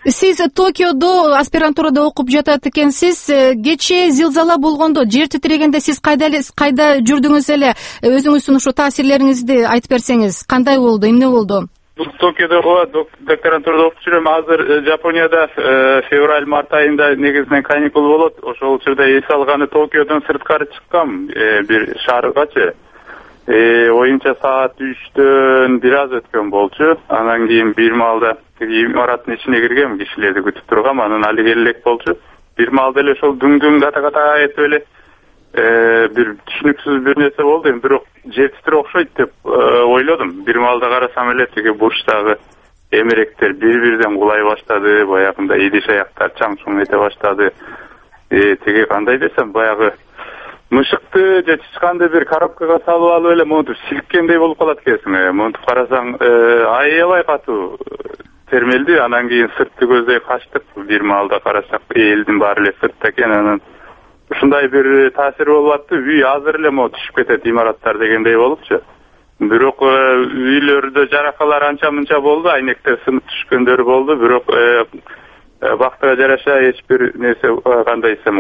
Сиз Токиодо аспирантурада окуп жатат экенсиз. Кечээ зилзала болгондо, жер титирегенде сиз кайда жүрдүңүз эле? Өзүңүздүн ушу таасирлериңизди айтып берсеңиз, кандай болду, эмне болду? Токиодо докторантурада окуп жүрөм. Азыр Жапонияда февраль-март айында негизинен каникул болот. Ошол учурда эс алганы Токиодон сырткары чыккам, бир шааргачы. Оюнча саат 3-төн бир аз өткөн болчу. Анан кийин бир маалда имараттын ичине киргем, кишилерди күтүп тургам. Анан али келе элек болчу. Бир маалда эле ошол дүң ката этип эле бир түшүнүксүз бир нерсе болду. Бирок жер титире окшойт деп ойлодум. Бир маалда карасам эле тиги бурчтагы эмеректер бири-бирден кулай баштады. Баягында идиш аяктар чаң-чуң эте баштады. Тиги кандай десем, баягы мышыкты же чычканды бир коробкага салып алып эле монтип силккендей болуп калат экенсиң. Монтип карасаң аябай катуу термелди. Анан кийин сыртты көздөй качтык. Бир маалда карасак элдин баары эле сыртта экен. Анан ушундай бир таасир болуп атты. Үй азыр эле түшүп кетет имараттар дегендей болупчу. Бирок үйлөрдө жаракалар анча-мынча болду. Айнектер сынып түшкөндөрү болду. Бирок бактыга жараша эч бир нерсе кандай десем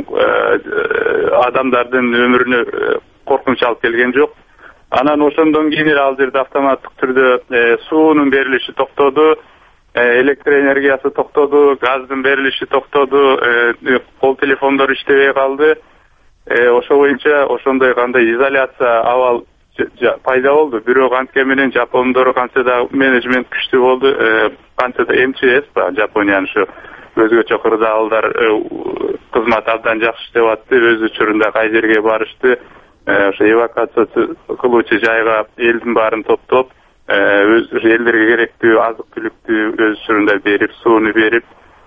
адамдардын өмүрүнө коркунуч алып келген жок. Анан ошондон кийин эле ал жерде автоматтык түрдө суунун берилиши токтоду, электр энергиясы токтоду, газдын берилиши токтоду, кол телефондор иштебей калды. Ошо боюнча ошондой кандай изоляция абал пайда болду. Бирок антке менен жапондор канча да менеджмент күчтүү болду. Канча да МЧС ба Жапониянын ушу өзгөчө кырдаалдар кызмат абдан жакшы иштеп атты. Өз учурунда кай жерге барышты, ошо эвакуация кылуучу жайга элдин баарын топтоп, өз элдерге керектүү азык-түлүктү өз учурунда берип, сууну берип,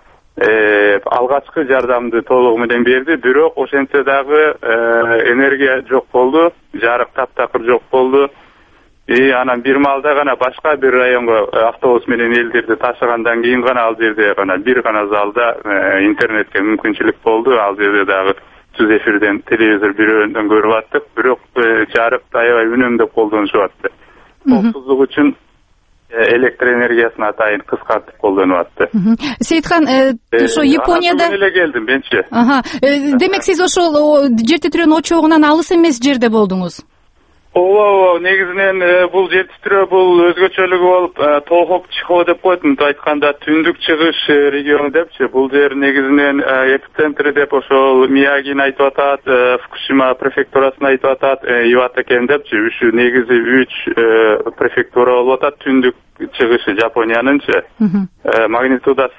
алгачкы жардамды толугу менен берди. Бирок ошентсе дагы энергия жок болду, жарык таптакыр жок болду. Анан бир маалда гана башка бир районго автобус менен элдерди ташыгандан кийин гана ал жерде гана бир гана залда интернетке мүмкүнчүлүк болду. Ал жерде дагы түз эфирден телевизор бирөөндөн көрүп аттык. Бирок жарык аябай үнөмдөп колдонушуп атты. Коопсуздук үчүн электр энергиясын атайын кыскартып колдонуп атты. Сейитхан, ошо Японияда эле келдим менчи. Демек сиз ошол жер титирөөнүн очогунан алыс эмес жерде болдуңуз? Ооба, негизинен бул жер титирөө бул өзгөчөлүгү болуп Тохок Чихо деп коет. Мынтип айтканда түндүк чыгыш региону депчи. Бул жер негизинен эпицентри деп ошол Миягини айтып атат, Фукушима префектурасын айтып атат, Ивата экен депчи. Ушу негизи 3 префектура болуп атат. Түндүк чыгышы Жапониянынчы. Магнитуда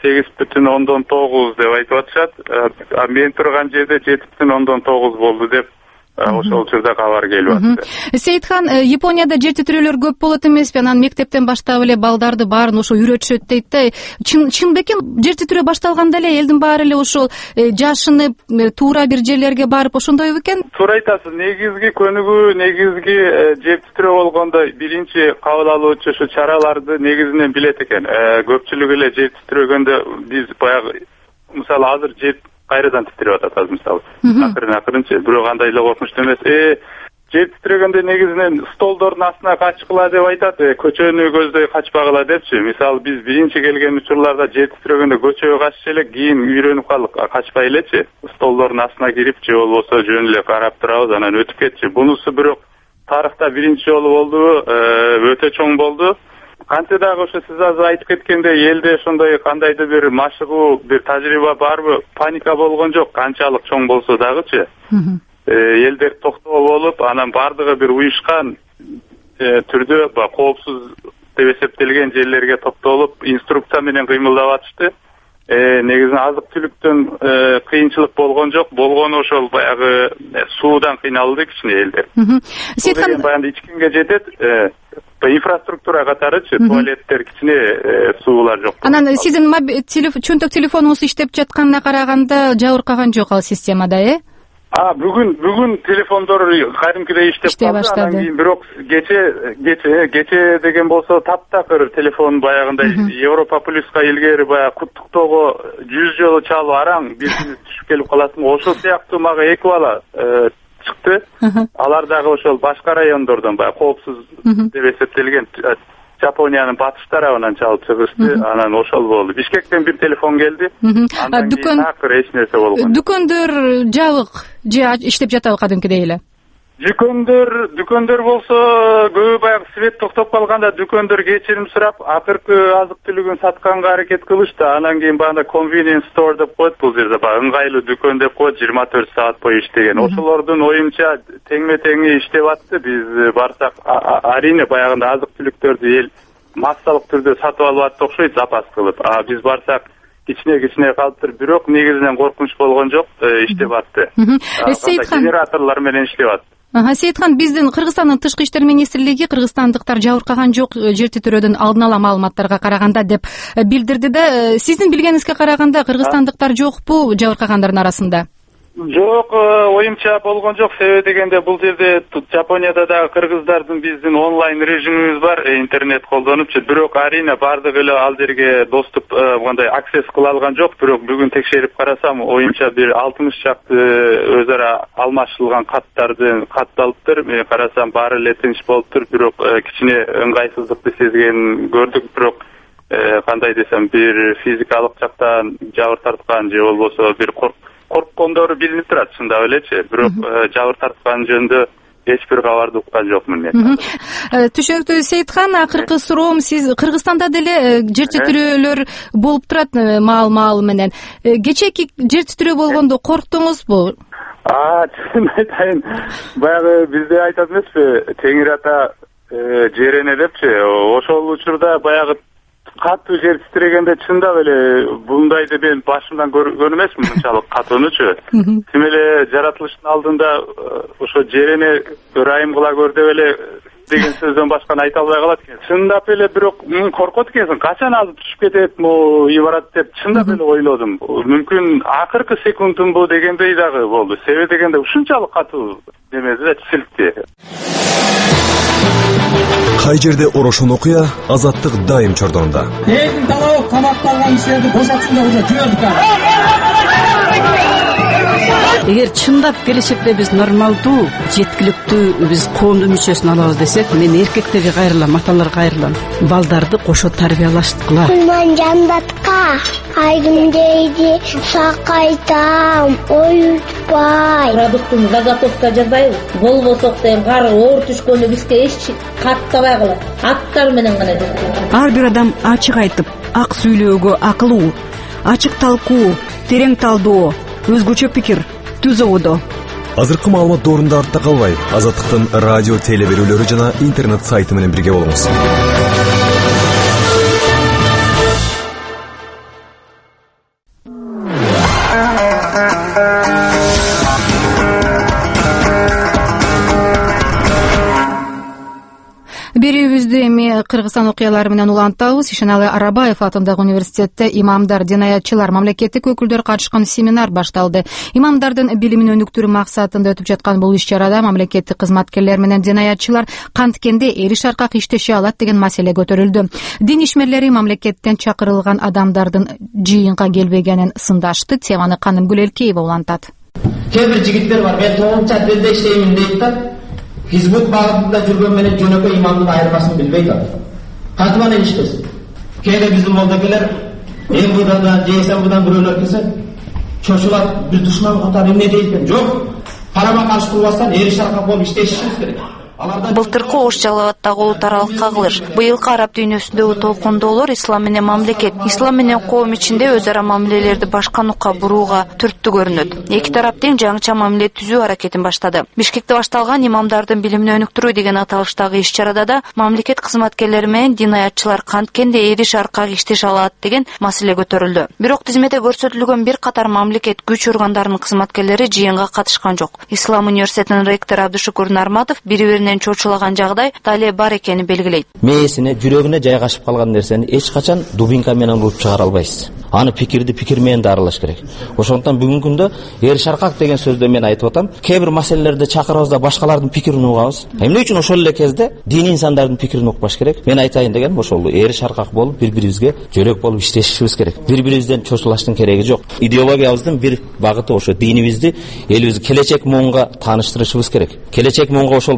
8,9 деп айтып атышат. Мен турган жерде 7,9 болду деп ошол учурда кабар келип атты. Сейитхан, Японияда жер титирөөлөр көп болот эмеспи? Анан мектептен баштап эле балдарды баарын ошо үйрөтүшөт дейт да. Чын бекен жер титирөө башталганда эле элдин баары эле ошол жашынып, туура бир жерлерге барып ошондой бекен? Туура айтасыз. Негизги көнүгүү, негизги жер титирөө болгондо биринчи кабыл алуучу ушу чараларды негизинен билет экен. Көпчүлүк эле жер титирөгөндө биз баягы мисалы азыр жер кайрадан титиреп атат азыр мисалы. Акырын-акырынчы, бирок андай эле коркунучтуу эмес. Жер титирегенде негизинен столдордун астына качкыла деп айтат, көчөнү көздөй качпагыла депчи. Мисалы биз биринчи келген учурларда жер титирегенде көчөгө каччы элек, кийин үйрөнүп калдык, качпай элечи. Столдордун астына кирип же болбосо жөн эле карап турабыз, анан өтүп кетчи. Бунусу бирок тарыхта биринчи жолу болду, өтө чоң болду. Канча дагы ошо сиз азыр айтып кеткендей элде ошондой кандайдыр бир машыгуу, бир тажрыйба барбы? Паника болгон жок, канчалык чоң болсо дагычы. Элдер токтоо болуп, анан бардыгы бир уюшкан түрдө коопсуз деп эсептелген жерлерге топтолуп, инструкция менен кыймылдап атышты. Негизинен азык-түлүктөн кыйынчылык болгон жок. Болгону ошол баягы суудан кыйналды кичине элдер. Сейитхан, баягы ичкимге жетет. Инфраструктура катарычы, туалеттер кичине суулар жок. Анан сиздин чөнтөк телефонуңуз иштеп жатканына караганда жабыркаган жок ал системада, Бүгүн телефондор кадимкидей иштеп баштады. Анан кийин бирок кече деген болсо таптакыр телефон баягындай Европа плюска илгери баягы куттуктоого 100 жолу чалып араң бирсиңиз түшүп келип каласың. Ошол сыяктуу мага 2 бала чыкты. Алар дагы ошол башка райондордон баягы коопсуз деп эсептелген Жапониянын батыш тарабынан чалып чыгышты. Анан ошол болду. Бишкектен бир телефон келди. Андан кийин акыр эч нерсе болгон. Дүкөндөр жабык же иштеп жатабы кадимкидей эле? Дүкөндөр болсо көбү баягы свет токтоп калганда дүкөндөр кечирим сурап, акыркы азык түлүгүн сатканга аракет кылышты. Анан кийин баягы convenience store деп коет, бул жерде баягы ыңгайлуу дүкөн деп коет, 24 саат бою иштеген. Ошолордун оюмча теңме-теңи иштеп атты. Биз барсак, арине баягында азык түлүктөрдү эл массалык түрдө сатып алып атты окшойт, запас кылып. Биз барсак кичине калыптыр, бирок негизинен коркунуч болгон жок, иштеп атты. Генераторлор менен иштеп атты. Сейитхан, биздин Кыргызстандын тышкы иштер министрлиги кыргызстандыктар жабыркаган жок жер титирөөдөн алдын ала маалыматтарга караганда деп билдирди да. Сиздин билгениңизге караганда Кыргызстандыктар жокпу жабыркагандардын арасында? Жок, оюмча болгон жок. Себеби дегенде бул жерде Жапонияда да кыргыздардын биздин онлайн режимибиз бар, интернет колдонупчу. Бирок арине бардык эле ал жерге доступ мындай аксесс кыла алган жок. Бирок бүгүн текшерип карасам, оюмча бир 60 чакты өз ара алмашылган катталыптыр. Мен карасам баары эле тынч болуптур. Бирок кичине ыңгайсыздыкты сезген көрдүк. Бирок кандай десем, бир физикалык жактан жабыр тарткан же болбосо бир корккондору билинип турат, чындап элечи. Бирок жабыр тарткан жөнүндө эч бир кабарды уккан жокмун мен. Түшүнүктүү. Сейитхан, акыркы суроом, сиз Кыргызстанда деле жер титирөөлөр болуп турат маал менен. Кечээки жер титирөө болгондо корктуңузбу? Чын айтайын, баягы бизде айтат эмеспи, Теңир ата жерене депчи. Ошол учурда баягы катуу жер титирегенде чындап эле бундайды мен башымдан көргөн эмесмин, мынчалык катуунучу. Тим эле жаратылыштын алдында ошо жерене ырайым кыла көр деп эле деген сөздөн башканы айта албай калат экен. Чындап эле бирок коркот экенсиң, качан азып түшүп кетет, үй барат деп чындап эле ойлодум. Мүмкүн акыркы секундумбу дегендей дагы болду. Себеби дегенде ушунчалык катуу немеди да, силкти. Кай жерде орошон окуя, азаттык дайым чордонунда. Элдин талабы камакта алган кишилерди бошотсун деп уже жүрөдүк. Эгер чындап келечекте биз нормалдуу, жеткиликтүү биз коомдун мүчөсүн алабыз десек, мен эркектерге кайрылам, аталарга кайрылам. Балдарды кошо тарбиялаштыкыла. Мен жандатка айдым дейди, сакайтам, оютпай. Продуктун заготовка жасайбыз. Болбосок дейм, кар оор түшкөндө бизге эч каттабай калат. Аттар менен гана жасайбыз. Ар бир адам ачык айтып, ак сүйлөөгө акылуу, ачык талкуу, терең талдоо, өзгөчө пикир түзөбүдө. Азыркы маалымат доорунда артта калбай, Азаттыктын радио телеберүүлөрү жана интернет сайты менен бирге болуңуз. Берүүбүздү эми Кыргызстан окуялары менен улантабыз. Ишеналы Арабаев атындагы университетте имамдар, динаятчылар, мамлекеттик өкүлдөр катышкан семинар башталды. Имамдардын билимин өнүктүрүү максатында өтүп жаткан бул иш-чарада мамлекеттик кызматкерлер менен динаятчылар канткенде эриш аркак иштеше алат деген маселе көтөрүлдү. Дин ишмерлери мамлекеттен чакырылган адамдардын жыйынга келбегенин сындашты. Теманы Канымгүл Элкеева улантат. Кээ бир жигиттер бар, мен 9 делде иштеймин дейт да, хизмет багытында жүргөн менен жөнөкөй имамдын айырмасын билбей калат. Кантип анан иштесин? Кээде биздин молдокелер МВДдан, ЖСМдан бирөөлөр келсе, чочулат, биз душман катары эмне дейт экен? Жок, карама каршы турбастан эриш аркак болуп иштешибиз керек. Былтыркы Ош Жалалаттагы улут аралык кагылыш, быйылкы араб дүйнөсүндөгү толкундоолор ислам менен мамлекет, ислам менен коом ичинде өз ара мамилелерди башка нукка бурууга түрттүү көрүнөт. Эки тарап тең жаңыча мамиле түзүү аракетин баштады. Бишкекте башталган имамдардын билимин өнүктүрүү деген аталыштагы иш-чарада да мамлекет кызматкерлери менен динаятчылар канткенде эриш аркак иштеше алат деген маселе көтөрүлдү. Бирок тизмеде көрсөтүлгөн бир катар мамлекет күч органдарынын кызматкерлери жыйынга катышкан жок. Ислам университетинин ректору Абдышукур Нарматов бири-биринен чочулаган жагдай дале бар экенин белгилейт. Мээсине, жүрөгүнө жайгашып калган нерсени эч качан дубинка менен уруп чыгара албайсыз. Аны пикирди пикир менен дарылаш керек. Ошондон бүгүнкү күндө эриш аркак деген сөздө мен айтып атам, кээ бир маселелерде чакырабыз да башкалардын пикирин угабыз. Эмне үчүн ошол эле кезде дин инсандардын пикирин укпаш керек? Мен айтайын дегеним ошол эриш аркак болуп бири-бирибизге жөрөк болуп иштешибиз керек. Бири-бирибизден чочулаштын кереги жок. Идеологиябыздын бир багыты ошо динибизди, элибизди келечек муунга тааныштырышыбыз керек. Келечек муунга ошол багытты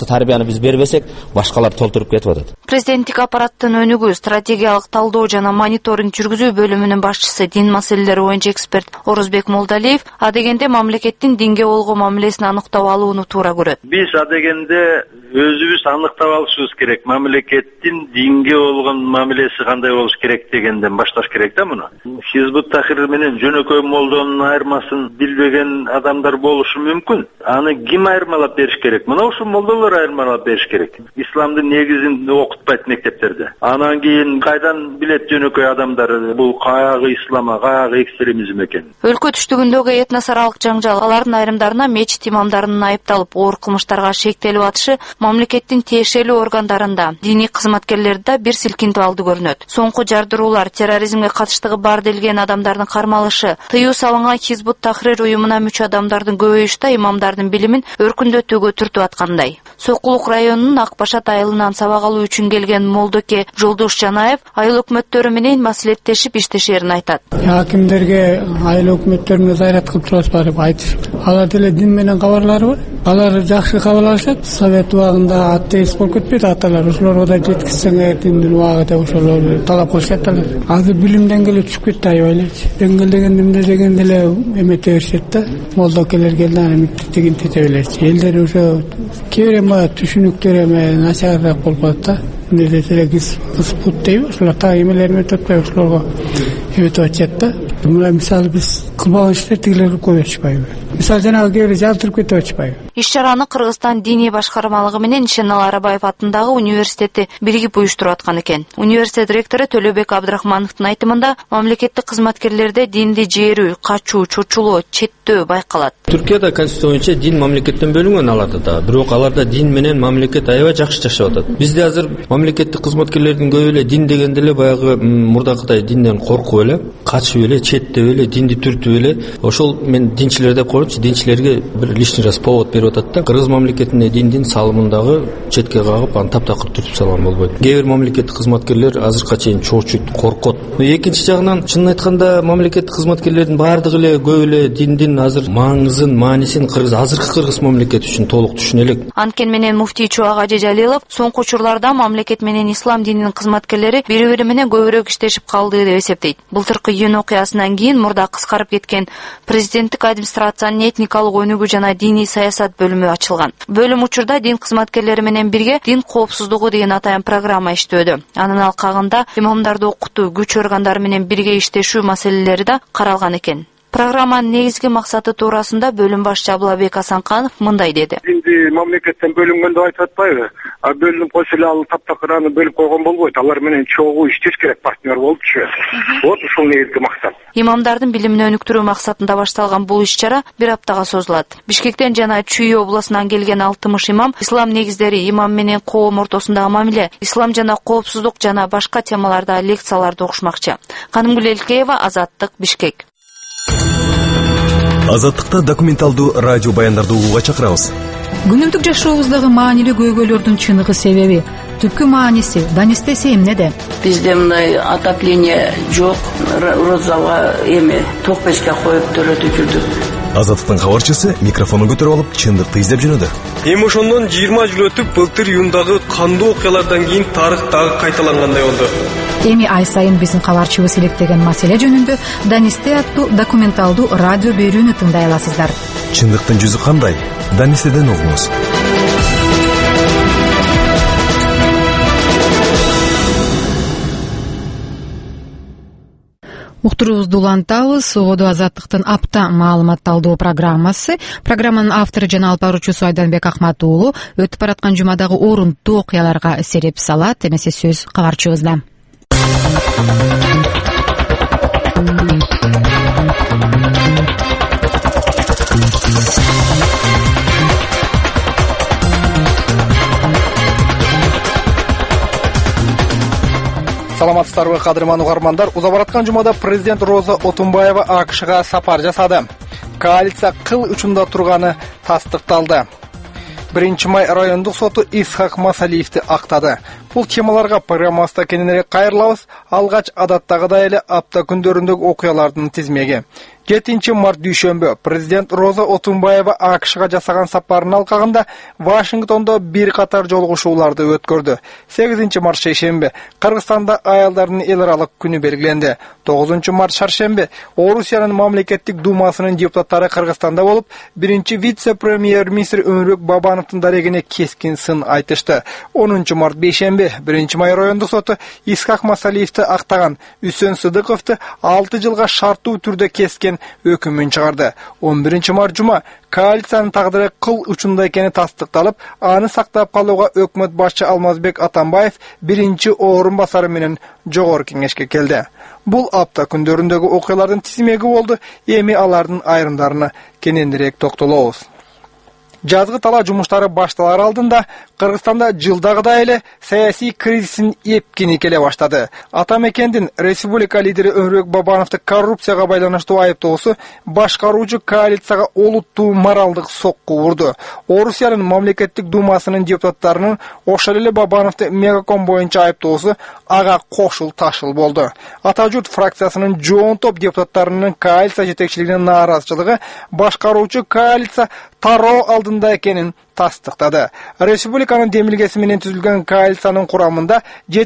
тарбияны биз бербесек, башкалар толтуруп кетип атат. Президенттик аппараттын өнүгүү, стратегиялык талдоо жана мониторинг жүргүзүү бөлүмүнүн башчысы, дин маселелери боюнча эксперт Орозбек Молдалиев адегенде мамлекеттин динге болгон мамилесин аныктап алууну туура көрөт. Биз адегенде өзүбүз аныктап алышыбыз керек. Мамлекеттин динге болгон мамилеси кандай болуш керек дегенден башташ керек да муну. Хизбут Тахрир менен жөнөкөй молдонун айырмасын билбеген адамдар болушу мүмкүн. Аны ким айырмалап бериш керек? Мына ушул молдолор айырмалап бериш керек. Исламдын негизин окутпайт мектептерде. Анан кийин кайдан билет жөнөкөй адамдар бул кайагы ислама, кайагы экстремизм экен. Өлкө түштүгүндөгү этносаралык жаңжал, алардын айрымдарына мечит имамдарынын айыпталып оор кылмыштарга шектелип атышы мамлекеттин тиешелүү органдарында, диний кызматкерлерде бир силкинтип алды көрүнөт. Соңку жардыруулар, терроризмге катыштыгы бар делген адамдардын кармалышы, тыюу салынган Хизбут Тахрир уюмуна мүчө адамдардын көбөйүшү имамдардын билимин өркүндөтүүгө түртүп аткандай. Сокулук районунун Акбашат айылынан сабак алуу үчүн келген молдоке Жолдош Жанаев айыл өкмөттөрү менен маселеттешип иштешерин айтат. Акимдерге айыл өкмөттөрүнө зайрат кылып турасызбы деп айтышып. Алар деле дин менен кабарлары бар. Алар жакшы кабыл алышат. Совет убагында атеист болуп кетпейт аталар. Ошолорго да жеткизсеңер диндин убагы деп ошолор талап кылышат алар. Азыр билим деңгээли түшүп кетти аябайлачы. Деңгэл деген эмне деген деле эмете беришет да. Молдокелер келди аны деген тете белерчи. Элдер ошо кээ бир түшүнүктөр эме начарыраак болуп калат да. Эмне десе кыспут дейби, ошолор так эмелерин өтөтпөй ошолорго эметип атышат да. Мына мисалы биз кылбаган иштер тигилер кылып атышпайбы? Мисалы жанагы кээ бир жалтырып кетип атышпайбы? Иш-чараны Кыргызстан диний башкармалыгы менен Ишенал Арабаев атындагы университети биригип уюштуруп аткан экен. Университет ректору Төлөбек Абдрахмановдун айтымында мамлекеттик кызматкерлерде динди жээрүү, качуу, чочулоо, четтөө байкалат. Түркияда конституция боюнча дин мамлекеттен бөлүнгөн аларда да, бирок аларда дин менен мамлекет аябай жакшы жашап атат. Бизде азыр мамлекеттик кызматкерлердин көбү эле дин дегенде эле баягы мурдакыдай динден коркуп эле, качып эле, четтеп эле, динди түртүп эле, ошол мен динчилер деп коёмчу, динчилерге бир лишний раз повод берип атат да. Кыргыз мамлекетине диндин салымындагы четке кагып, аны таптакыр түртүп салган болбойт. Кээ бир мамлекеттик кызматкерлер азыркыга чейин чоочуйт, коркот. Экинчи жагынан чынын айтканда мамлекеттик кызматкерлердин баардыгы эле көп эле диндин азыр маңызын, маанисин азыркы Кыргыз мамлекети үчүн толук түшүнө элек. Анткени менен муфтий Чубак Ажи Жалилов соңку учурларда мамлекет менен ислам дининин кызматкерлери бири-бири менен көбүрөөк иштешип калды деп эсептейт. Былтыркы июнь окуясынан кийин мурда кыскарып кеткен президенттик администрациянын этникалык өнүгүү жана диний саясат бөлүмү ачылган. Бөлүм учурда дин кызматкерлери менен бирге дин коопсуздугу деген атайын программа иштөөдө. Анын алкагында имамдарды окутуу, күч органдары менен бирге иштешүү маселелери да каралган экен. Программанын негизги максаты туурасында бөлүм башчы Абылабек Асанканов мындай деди. Динди мамлекеттен бөлүнгөн деп айтып атпайбы? Бөлүнүп койсо эле ал таптакыраны бөлүп койгон болбойт. Алар менен чогуу иштеш керек, партнер болупчу. Вот ушул негизги максат. Имамдардын билимин өнүктүрүү максатында башталган бул иш-чара бир аптага созулат. Бишкектен жана Чүй областынан келген 60 имам ислам негиздери, имам менен коом ортосундагы мамиле, ислам жана коопсуздук жана башка темаларда лекцияларды окушмакчы. Канымгүл Элкеева, Азаттык, Бишкек. Азаттыкта документалдуу радио баяндарды угууга чакырабыз. Күнүмдүк жашообуздагы маанилүү көйгөйлөрдүн чыныгы себеби, түпкү мааниси, данистеси эмнеде? Бизде мындай отопление жок, розага эме ток печке коюп төрөтүп жүрдүк. Азаттыктын кабарчысы микрофонун көтөрүп алып чындыкты издеп жөнөдү. Эми ошондон 20 жыл өтүп, былтыр июндагы кандуу окуялардан кийин тарых дагы кайталангандай болду. Эми ай сайын биздин кабарчыбыз иликтеген маселе жөнүндө Данисте аттуу документалдуу радио берүүнү тыңдай аласыздар. Чындыктын жүзү кандай? Данистеден угуңуз. Уктуруубузду улантабыз. Согодо Азаттыктын апта маалыматталдоо программасы. Программанын автору жана алып баруучусу Айданбек Акматуулу өтүп бараткан жумадагы орунттуу окуяларга сереп салат. Эмесе сөз кабарчыбызда. Саламатсыздарбы, кадырман угармандар. Уза бараткан жумада президент Роза Отунбаева АКШга сапар жасады. Коалиция кыл учунда турганы тастыкталды. 1-май райондук соту Исхак Масалиевди актады. Бул темаларга программасында кененирээк кайрылабыз. Алгач адаттагыдай эле апта күндөрүндөгү окуялардын тизмеги. 7 март дүйшөмбү президент Роза Отунбаева АКШга жасаган сапарынын алкагында Вашингтондо бир катар жолугушууларды өткөрдү. 8 март шейшемби Кыргызстанда аялдардын эл аралык күнү белгиленди. 9 март шаршемби Орусиянын мамлекеттик думасынын депутаттары Кыргызстанда болуп, биринчи вице-премьер-министр Өмүрбек Бабановдун дарегине кескин сын айтышты. 10 март бейшемби 1 май райондук соту Исхак Масалиевди актаган Үсөн Сыдыковду 6 жылга шарттуу түрдө кескен өкүмүн чыгарды. 11 март жума коалициянын тагдыры кыл учунда экени тастыкталып, аны сактап калууга өкмөт башчы Алмазбек Атамбаев биринчи орун басары менен жогорку кеңешке келди. Бул апта күндөрүндөгү окуялардын тизмеги болду. Эми алардын айрымдарына кененирээк токтолобуз. Жазгы талаа жумуштары башталар алдында Кыргызстанда жылдагыдай эле саясий кризистин эпкини келе баштады. Атамекендин республика лидери Өмүрбек Бабановду коррупцияга байланыштуу айыптоосу башкаруучу коалицияга олуттуу моралдык сокку урду. Орусиянын мамлекеттик думасынын депутаттарынын ошол эле Бабановду мегаком боюнча айыптоосу ага кошул ташыл болду. Ата журт фракциясынын жоон топ депутаттарынын коалиция жетекчилигине нааразычылыгы башкаруучу коалиция тароо алдында экенин тастыктады. Республиканын демилгеси менен түзүлгөн коалициянын курамында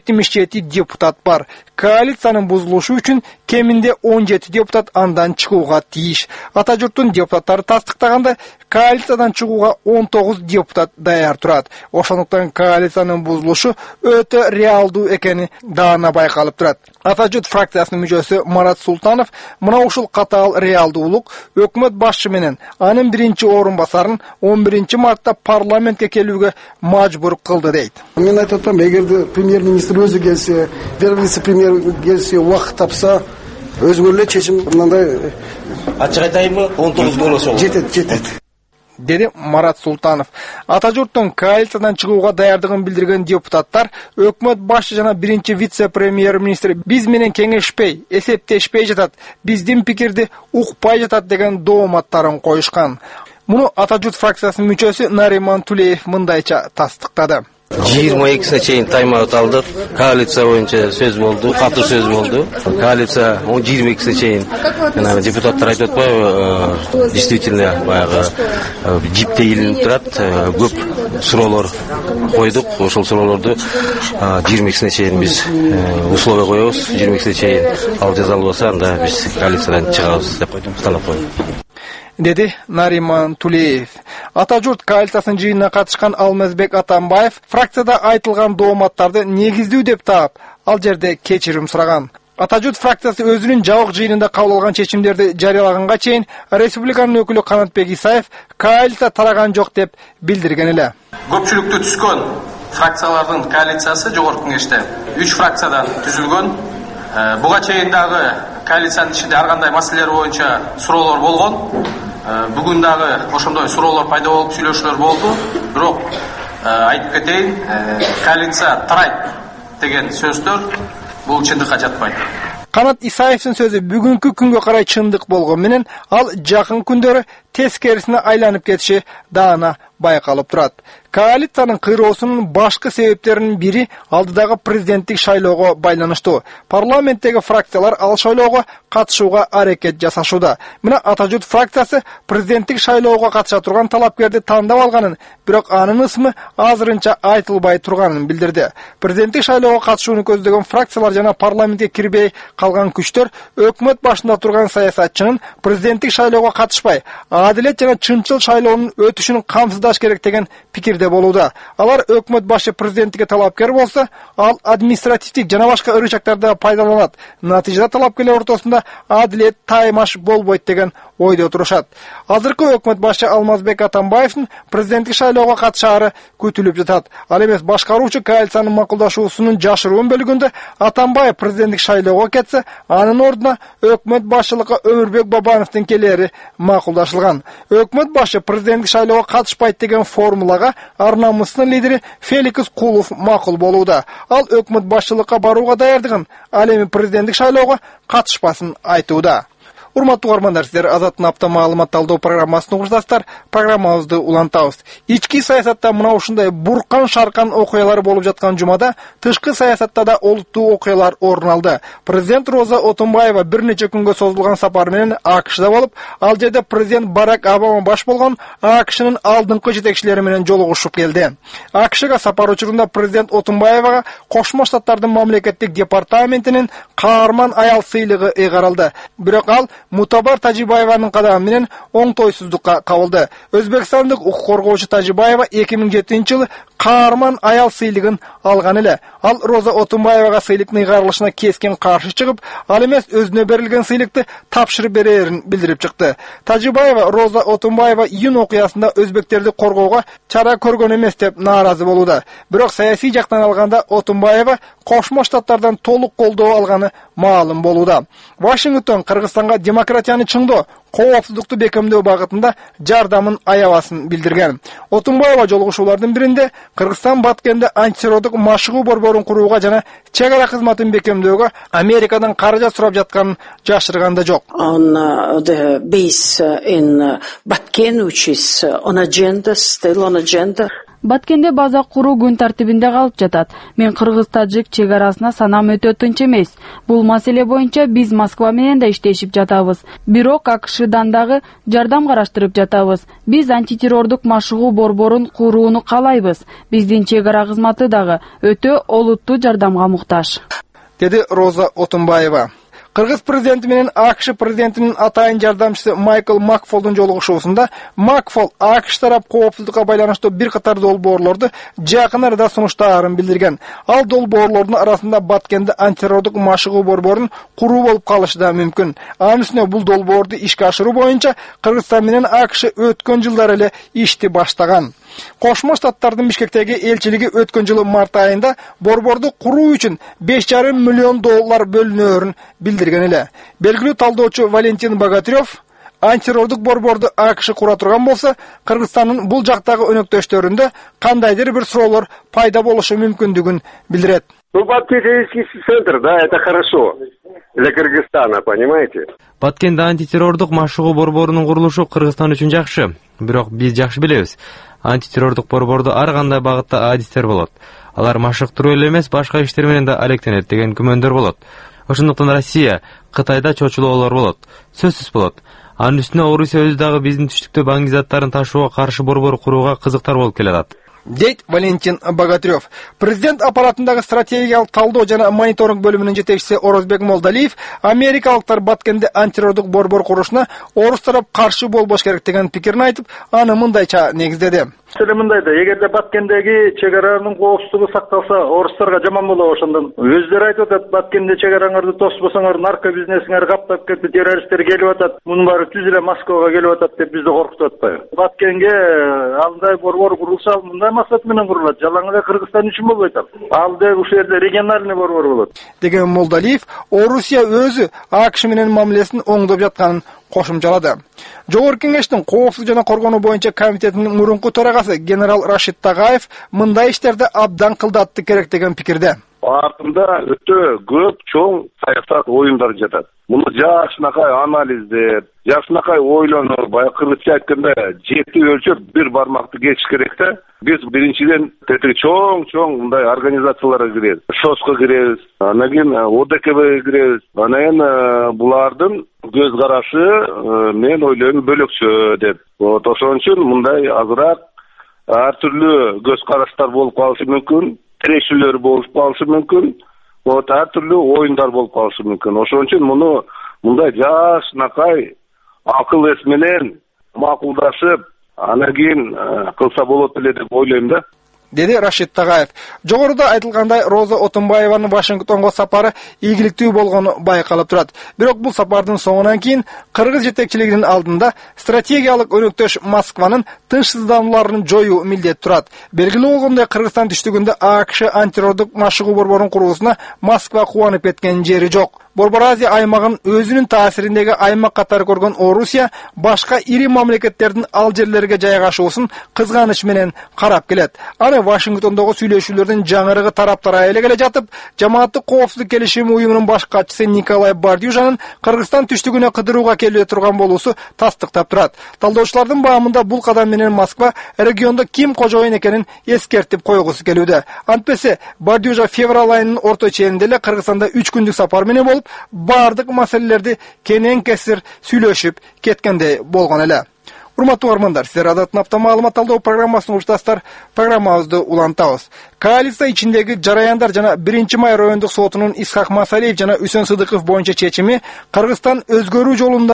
77 депутат бар. Коалициянын бузулушу үчүн кеминде 17 депутат андан чыгууга тийиш. Ата журттун депутаттары тастыктаганда коалициядан чыгууга 19 депутат даяр турат. Ошондуктан коалициянын бузулушу өтө реалдуу экени даана байкалып турат. Ата журт фракциясынын мүчөсү Марат Султанов мына ушул катаал реалдуулук өкмөт башчы менен анын биринчи орун басарын 11 мартта парламентке келүүгө мажбур кылды дейт. Мен айтып атам, эгерде премьер-министр өзү келсе, вице-премьер келсе, убакыт тапса, өзүңөр эле чечим мындай ачык айтайынбы, 19 болсо жетет. Деди Марат Султанов. Ата журттун коалициядан чыгууга даярдыгын билдирген депутаттар өкмөт башчы жана биринчи вице-премьер-министр биз менен кеңешпей, эсептешпей жатат, биздин пикирди укпай жатат деген дооматтарын коюшкан. Муну Ата журт фракциясынын мүчөсү Нариман Тулеев мындайча тастыктады. 22-сине чейин тайм-аут алдык. Коалиция боюнча сөз болду, катуу сөз болду. Коалиция 22-сине чейин депутаттар айтып атпайбы, действительно баягы жипте илинип турат, көп суроолор койдук. Ошол суроолорду 22-сине чейин биз условия коебуз. 22-сине чейин ал жазалбаса, анда биз коалициядан чыгабыз деп талап койдук. Деди Нариман Тулеев. Ата журт коалициясынын жыйынына катышкан Алмазбек Атамбаев фракцияда айтылган дооматтарды негиздүү деп таап, ал жерде кечирим сураган. Ата журт фракциясы өзүнүн жабык жыйынында кабыл алган чечимдерди жарыялаганга чейин республиканын өкүлү Канатбек Исаев коалиция тараган жок деп билдирген эле. Көпчүлүктү түзгөн фракциялардын коалициясы жогорку кеңеште 3 фракциядан түзүлгөн. Буга чейин дагы коалициянын ичинде ар кандай маселелер боюнча суроолор болгон. Бүгүн дагы ошондой суроолор пайда болуп, сүйлөшүүлөр болду. Бирок айтып кетейин, коалиция тарайт деген сөздөр бул чындыкка жатпайт. Канат Исаевдин сөзү бүгүнкү күнгө карай чындык болгон менен ал жакын күндөрү тескерисине айланып кетиши даана байкалып турат. Коалициянын кыйроосунун башкы себептеринин бири алдыдагы президенттик шайлоого байланыштуу. Парламенттеги фракциялар ал шайлоого катышууга аракет жасашууда. Мына Ата журт фракциясы президенттик шайлоого катыша турган талапкерди тандап алганын, бирок анын ысмы азырынча айтылбай турганын билдирди. Президенттик шайлоого катышууну көздөгөн фракциялар жана парламентке кирбей калган күчтөр өкмөт башында турган саясатчынын президенттик шайлоого катышпай, адилет жана чынчыл шайлоонун өтүшүн камсыздаш керек деген пикирде болууда. Алар өкмөт башы президенттикке талапкер болсо, ал административдик жана башка ырычактарды пайдаланат. Натыйжада талапкерлер ортосунда адилет таймаш болбойт деген ойдо турушат. Азыркы өкмөт башы Алмазбек Атамбаевдин президенттик шайлоого катышаары күтүлүп жатат. Ал эмес башкаруучу коалициянын макулдашуусунун жашыруун бөлүгүндө Атамбаев президенттик шайлоого кетсе, анын ордуна өкмөт башчылыкка Өмүрбек Бабановдун келери макулдашылган. Өкмөт башы президенттик шайлоого катышпайт деген формулага Арнамыстын лидери Феликс Кулов макул болууда. Ал өкмөт башчылыкка барууга даярдыгын, ал эми президенттик шайлоого катышпасын айтууда. Урматтуу угармандар, сиздер Азаттын апта маалымат талдоо программасын угуштасыздар. Программабызды улантабыз. Ички саясатта мына ушундай буркан шаркан окуялар болуп жаткан жумада тышкы саясатта да олуттуу окуялар орун алды. Президент Роза Отунбаева бир нече күнгө созулган сапар менен АКШда болуп, ал жерде президент Барак Обама баш болгон АКШнын алдыңкы жетекчилери менен жолугушуп келди. АКШга сапар учурунда президент Отунбаевага Кошмо Штаттардын мамлекеттик департаментинин каарман аял сыйлыгы ыйгарылды. Бирок ал Мутабар Тажибаеванын кадамы менен оңтойсуздукка кабылды. Өзбекстандык укук коргоочу Тажибаева 2007-жылы каарман аял сыйлыгын алган эле. Ал Роза Отунбаевага сыйлыктын ыйгарылышына кескен каршы чыгып, ал эмес өзүнө берилген сыйлыкты тапшырып берерин билдирип чыкты. Тажибаева Роза Отунбаева июнь окуясында өзбектерди коргоого чара көргөн эмес деп нааразы болууда. Бирок саясий жактан алганда Отунбаева Кошмо Штаттардан толук колдоо алганы маалым болууда. Вашингтон Кыргызстанга демократияны чыңдоо, коопсуздукту бекемдөө багытында жардамын аябасын билдирген. Отунбаева жолугушуулардын биринде Кыргызстан Баткенде антитеррорлук машыгуу борборун курууга жана чек ара кызматын бекемдөөгө Америкадан каражат сурап жатканын жашырган да жок. On the base in Batken, which is on agenda, still on agenda. Баткенде база куруу күн тартибинде калып жатат. Мен кыргыз-тажик чек арасына санам өтө тынч эмес. Бул маселе боюнча биз Москва менен да иштешип жатабыз. Бирок АКШдан дагы жардам караштырып жатабыз. Биз антитеррорлук машыгуу борборун курууну каалайбыз. Биздин чек ара кызматы дагы өтө олуттуу жардамга муктаж, деди Роза Отунбаева. Кыргыз президенти менен АКШ президентинин атайын жардамчысы Майкл Макфолдун жолугушуусунда Макфол АКШ тарап коопсуздукка байланыштуу бир катар долбоорлорду жакын арада сунуштаарын билдирген. Ал долбоорлордун арасында Баткенде антитеррорлук машыгуу борборун куруу болуп калышы да мүмкүн. Анын үстүнө бул долбоорду ишке ашыруу боюнча Кыргызстан менен АКШ өткөн жылдары эле ишти баштаган. Кошмо Штаттардын Бишкектеги элчилиги өткөн жылы март айында борборду куруу үчүн $5,5 миллион бөлүнөөрүн билдирген эле. Белгилүү талдоочу Валентин Богатырев антитеррорлук борборду АКШ кура турган болсо, Кыргызстандын бул жактагы өнөктөштөрүндө кандайдыр бир суроолор пайда болушу мүмкүндүгүн билдирет. Баткенский центр, да, это хорошо для Кыргызстана, понимаете? Баткенде антитеррорлук машыгуу борборунун курулушу Кыргызстан үчүн жакшы. Бирок биз жакшы билебиз. Антитеррорлук борбордо ар кандай багытта адистер болот. Алар машыктыруу эле эмес, башка иштер менен да алектенет деген күмөндөр болот. Ошондуктан Россия, Кытайда чочулоолор болот. Сөзсүз болот. Анын үстүнө Орусия өзү дагы биздин түштүктө баңги заттарын ташууга каршы борбор курууга кызыктар болуп келатат, дейт Валентин Богатырев. Президент аппаратындагы стратегиялык талдоо жана мониторинг бөлүмүнүн жетекчиси Орозбек Молдалиев америкалыктар Баткенде антитеррорлук борбор курушуна орус тарап каршы болбош керек деген пикирин айтып, аны мындайча негиздеди. Мәселе мындай да, эгерде Баткендеги чек аранын коопсуздугу сакталса, орустарга жаман болот ошондон. Өздөрү айтып атат, Баткенде чек араңарды тоспосоңор, нарко бизнесиңер каптап кетти, террористтер келип атат, мунун баары түз эле Москвага келип атат деп бизди коркутуп атпайбы? Баткенге андай борбор курулса, мындай максат менен курулат. Жалаң эле Кыргызстан үчүн болбойт ал. Ал деп ушул жерде региональный борбор болот. Деген Молдалиев, Орусия өзү АКШ менен мамилесин оңдоп жатканын кошумчалады. Жогорку кеңештин коопсуздук жана коргонуу боюнча комитетинин мурунку төрагасы генерал Рашид Тагаев мындай иштерди абдан кылдатты керек деген пикирде. Артында өтө көп чоң саясат оюндар жатат. Муну жакшынакай анализдеп, жакшынакай ойлонуп, баягы кыргызча айтканда жети өлчөп бир бармакты кесиш керек да. Биз биринчиден чоң мындай организацияларга киребиз. ШОСко киребиз, анан кийин ОДКБге киребиз. Анан булардын көз карашы мен ойлойм бөлөкчө деп. Вот ошон үчүн мындай азыраак ар түрлүү көз караштар болуп калышы мүмкүн, тирешүүлөр болуп калышы мүмкүн. Вот ар түрлүү оюндар болуп калышы мүмкүн. Ошон үчүн муну мындай жакшынакай акыл эс менен макулдашып, анан кийин кылса болот эле деп ойлойм да, деди Рашид Тагаев. Жогоруда айтылгандай, Роза Отунбаеванын Вашингтонго сапары ийгиликтүү болгону байкалып турат. Бирок бул сапардын соңунан кийин кыргыз жетекчилигинин алдында стратегиялык өнөктөш Москванын тынчсызданууларын жоюу милдет турат. Белгилүү болгондой, Кыргызстан түштүгүндө АКШ антитеррорлук машыгуу борборун куруусуна Москва кубанып кеткен жери жок. Борбор Азия аймагын өзүнүн таасириндеги аймак катары көргөн Орусия башка ири мамлекеттердин ал жерлерге жайгашуусун кызганыч менен карап келет. Аны Вашингтондогу сүйлөшүүлөрдүн жаңырыгы тараптар аяле келе жатып, Жамааттык коопсуздук келишими уюмунун баш катчысы Николай Бардюжанын Кыргызстан түштүгүнө кыдырууга келе турган болуусу тастыктап турат. Талдоочулардын баамында бул кадам менен Москва региондо ким кожоюн экенин эскертип койгусу келүүдө. Антпесе Бардюжа февраль айынын орто ченинде эле Кыргызстанда 3 күндүк сапар менен болуп, бардык маселелерди кенен кесир сүйлөшүп кеткендей болгон эле. Урматтуу угармандар, сиздер Азаттын апта маалымат талдоо программасын угуштасыздар. Программабызды улантабыз. Коалиция ичиндеги жараяндар жана 1-май райондук сотунун Исхак Масалиев жана Үсөн Сыдыков боюнча чечими Кыргызстан өзгөрүү жолунда